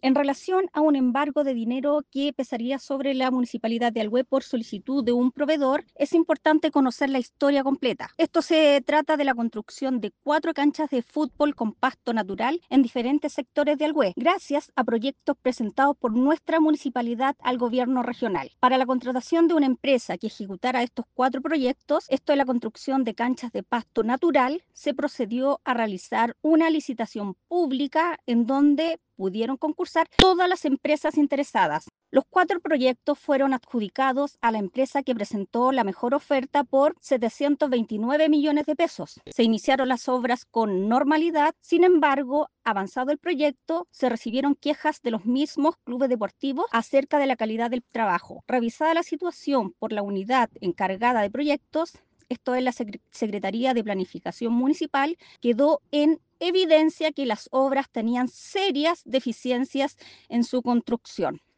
En relación a un embargo de dinero que pesaría sobre la Municipalidad de Alhué por solicitud de un proveedor, es importante conocer la historia completa. Esto se trata de la construcción de 4 canchas de fútbol con pasto natural en diferentes sectores de Alhué, gracias a proyectos presentados por nuestra municipalidad al gobierno regional. Para la contratación de una empresa que ejecutara estos 4 proyectos, esto es la construcción de canchas de pasto natural, se procedió a realizar una licitación pública en donde pudieron concursar todas las empresas interesadas. Los 4 proyectos fueron adjudicados a la empresa que presentó la mejor oferta por 729 millones de pesos. Se iniciaron las obras con normalidad, sin embargo, avanzado el proyecto, se recibieron quejas de los mismos clubes deportivos acerca de la calidad del trabajo. Revisada la situación por la unidad encargada de proyectos, esto es la Secretaría de Planificación Municipal, quedó en evidencia que las obras tenían serias deficiencias en su construcción.